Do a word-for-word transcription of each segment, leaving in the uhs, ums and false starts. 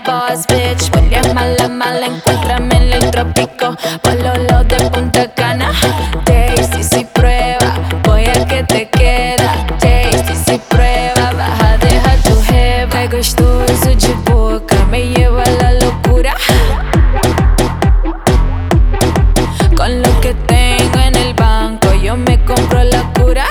boss bitch. Huele mala, mala, encuéntrame en el trópico. Pololo de Punta Cana. Tasty, si prueba, voy a que te queda. Tasty, si prueba, vas a dejar tu jeva. Qué gostoso de boca, me lleva a la locura. Con lo que tengo en el banco, yo me compro la cura.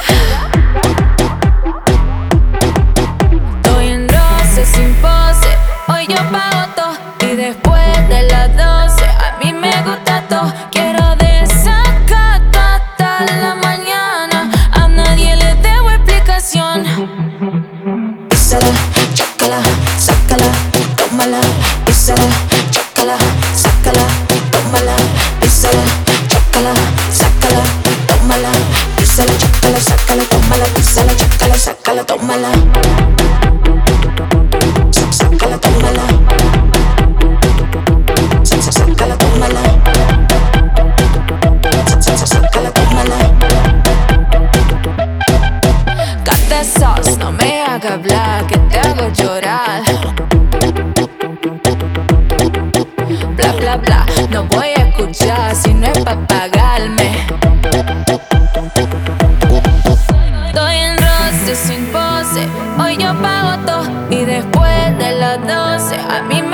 Estoy en roce, sin pose, hoy yo pago todo. Y después de las doce, a mí me gusta todo. Quiero desacato hasta la mañana. A nadie le debo explicación. Písala, chócala, sácala, tómala. Písala, chócala, sácala, tómala. Písala, chócala, sácala, tómala. Písala, chócala, sácala, tómala. Písala, chócala, sácala, tómala. Sácala, tómala. Sácala, tómala. Sácala, tómala. Got that sauce, no me haga hablar, que te hago llorar. Bla, bla, bla, no voy a escuchar si no es pa' pagarme. Estoy en roce, sin pose, hoy yo pago todo. Y después de las doce, a mí me